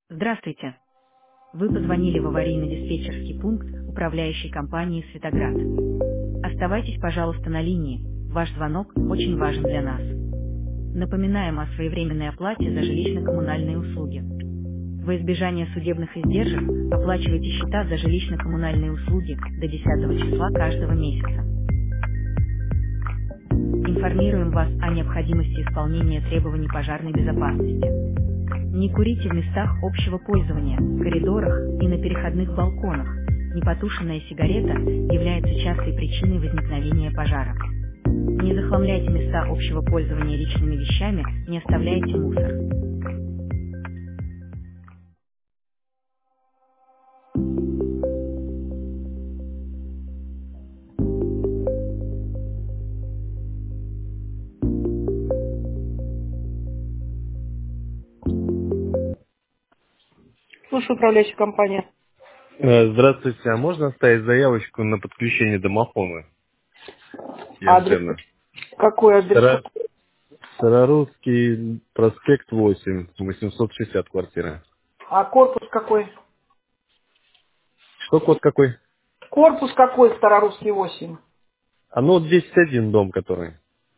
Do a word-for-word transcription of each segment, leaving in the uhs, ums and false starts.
Здравствуйте. Вы позвонили в аварийно-диспетчерский пункт управляющей компании «Светоград». Оставайтесь, пожалуйста, на линии. Ваш звонок очень важен для нас. Напоминаем о своевременной оплате за жилищно-коммунальные услуги. Во избежание судебных издержек оплачивайте счета за жилищно-коммунальные услуги до десятого числа каждого месяца. Информируем вас о необходимости исполнения требований пожарной безопасности. Не курите в местах общего пользования, коридорах и на переходных балконах. Непотушенная сигарета является частой причиной возникновения пожара. Не захламляйте места общего пользования личными вещами, не оставляйте мусор. Слушаю, управляющая компания. Э, Здравствуйте, а можно оставить заявочку на подключение домофона и Адрес? антенны? Какой адрес? Стара- Старорусский проспект восемь, восемьсот шестьдесят квартира. А корпус какой? Что код какой? Корпус какой, Старорусский восемь? А ну вот десять один дом, который.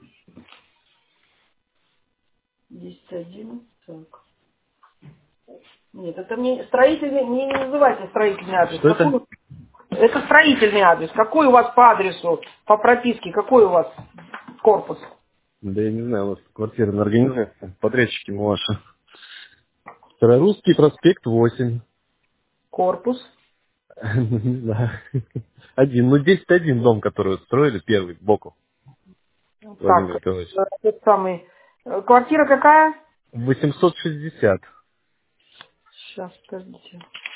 десять один. Так. Нет, это мне строительный, мне не называйте строительный адрес. Что это? Какой? Это строительный адрес. Какой у вас по адресу, по прописке, какой у вас корпус? Да я не знаю, у вас квартирная организация. Подрядчики мы ваши. Старорусский проспект восемь. Корпус. Не знаю. Один. Ну десять один дом, который вот строили, первый, сбоку. Владимир Так, Николаевич. э, тот самый. Э, Квартира какая? восемьсот шестьдесят. Сейчас, подождите.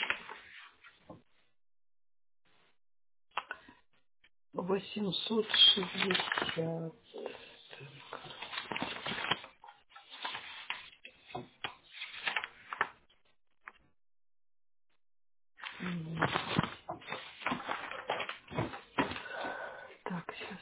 восемьсот шестьдесят. Так, сейчас.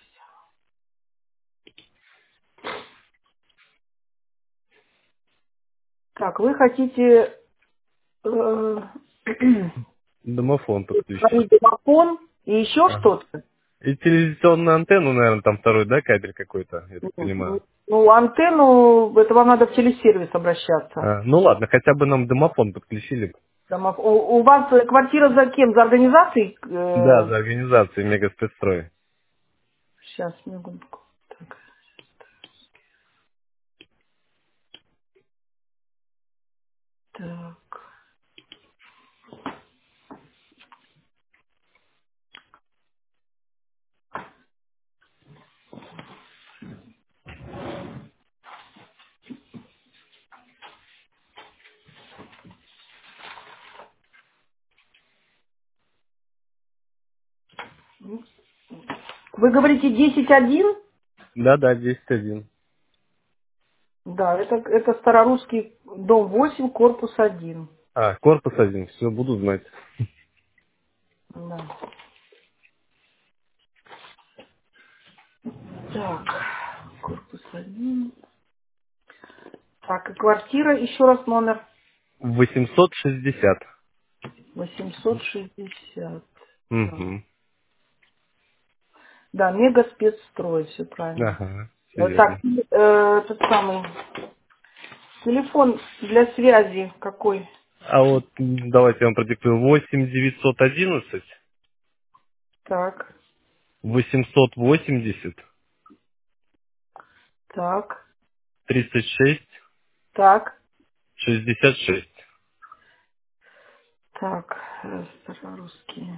Так, вы хотите э, Домофон подключить. установить домофон и еще Ага. что-то? И телевизионную антенну, наверное, там второй, да, кабель какой-то, я так Ну, понимаю. ну, антенну, это вам надо в телесервис обращаться. А, ну ладно, хотя бы нам домофон подключили. Домоф- У, у вас э, квартира за кем? За организацией? Да, Э, за организацией Мегаспецстрой. сейчас, минутку. Так, так. Вы говорите десять один? Да, да, десять один. Да, это, это Старорусский дом восемь, корпус один. А, корпус один, все, буду знать. Да. Так, корпус один. Так, и квартира, еще раз номер восемьсот шестьдесят. восемьсот шестьдесят. Так. Угу. Да, мега спецстрой, все правильно. Ага, все Э, Так, верно. э, тот самый телефон для связи какой? А вот м, давайте я вам продиктую. восемь девятьсот одиннадцать Так, восемьсот восемьдесят так, тридцать шесть так, шестьдесят шесть. так, э, Старорусский.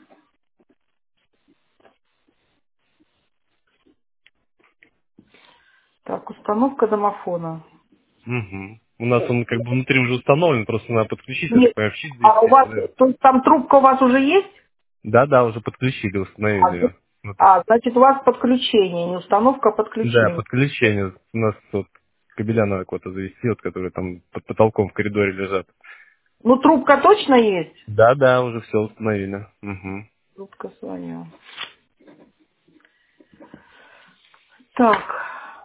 Так, установка домофона. Угу. У нас он как бы внутри уже установлен, просто надо подключить, я так Нет, понимаю, в щит а у завести, вас, да? то есть там трубка у вас уже есть? Да, да, уже подключили, А, установили зна- ее. внутри. а, значит, у вас подключение, не установка, а Да, подключение. подключение. У нас вот кабеля надо куда-то завести, вот, которые там под потолком в коридоре лежат. Ну, трубка точно есть? Да, да, уже все установили. Угу. Трубка своя. Так,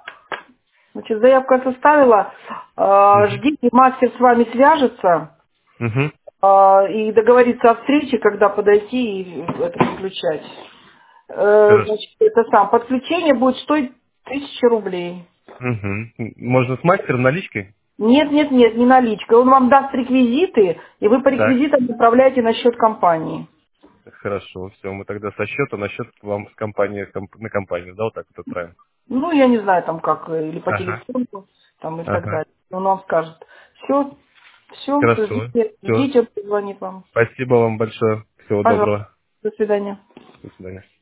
значит, заявка составила. Э, Угу. Ждите, мастер с вами свяжется. Угу. А, и договориться о встрече, когда подойти и это подключать. Э, Хорошо. Значит, это сам. Подключение будет стоить тысяча рублей. Угу. Можно с мастером наличкой? Нет, нет, нет, не наличка. Он вам даст реквизиты, и вы по Так. реквизитам направляете на счет компании. Хорошо, все, мы тогда со счета на счет вам с компании, комп- на компанию, да, вот так вот отправим? Ну, я не знаю, там как, э, или по Ага, телефону, там и так ага. далее. Он вам скажет. Все, все, Хорошо, ждите, все. ждите, он позвонит вам. Спасибо вам большое. Всего Пожалуйста, доброго. до свидания. До свидания.